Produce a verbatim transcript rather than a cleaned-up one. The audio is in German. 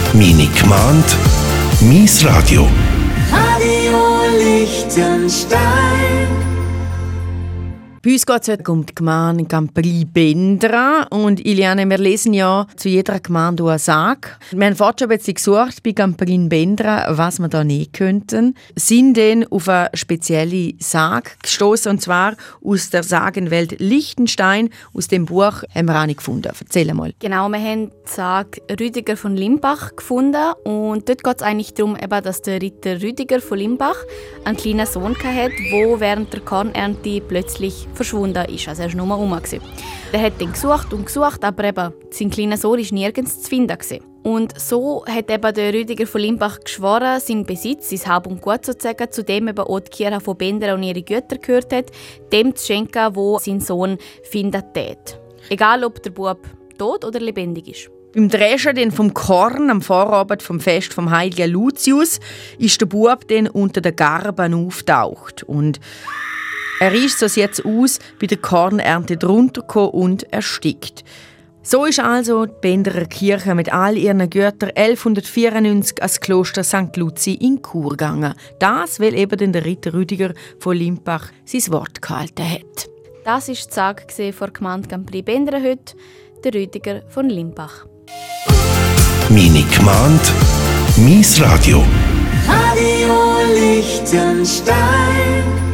Meine Gemeinde, mein Radio. Radio Liechtenstein. Bei uns geht es heute um die Gemeinde Campri-Bendra. Und Iliane, wir lesen ja zu jeder Gemeinde eine Sage. Wir haben vorhin schon ein bisschen gesucht bei Campri-Bendra, was wir da nehmen könnten. Sind dann auf eine spezielle Sage gestoßen, und zwar aus der Sagenwelt Liechtenstein. Aus dem Buch haben wir eine gefunden. Erzähl mal. Genau, wir haben die Sage Rüdiger von Limbach gefunden. Und dort geht es eigentlich darum, dass der Ritter Rüdiger von Limbach einen kleinen Sohn hatte, der während der Kornernte plötzlich verschwunden ist. Also er war nur rum. Er hat dann gesucht und gesucht, aber eben, sein kleiner Sohn war nirgends zu finden. Und so hat eben der Rüdiger von Limbach geschworen, seinen Besitz, sein Hab und Gut sozusagen, zu dem eben auch die Kirche von Bendra und ihre Güter gehört hat, dem zu schenken, wo sein Sohn findet tät. Egal, ob der Bub tot oder lebendig ist. Beim Dreschen vom Korn am Vorabend vom Fest vom heiligen Lucius ist der Bub dann unter den Garben auftaucht. Und er ist, so sieht es aus, bei der Kornernte drunter gekommen und erstickt. So ist also die Benderer Kirche mit all ihren Göttern elfhundertvierundneunzig als Kloster Sankt Luzi in Chur gegangen. Das, weil eben der Ritter Rüdiger von Limbach sein Wort gehalten hat. Das war die Sage von der Gemeinde Campri-Bendra heute, der Rüdiger von Limbach. Meine Gemeinde, mein Radio. Radio Liechtenstein.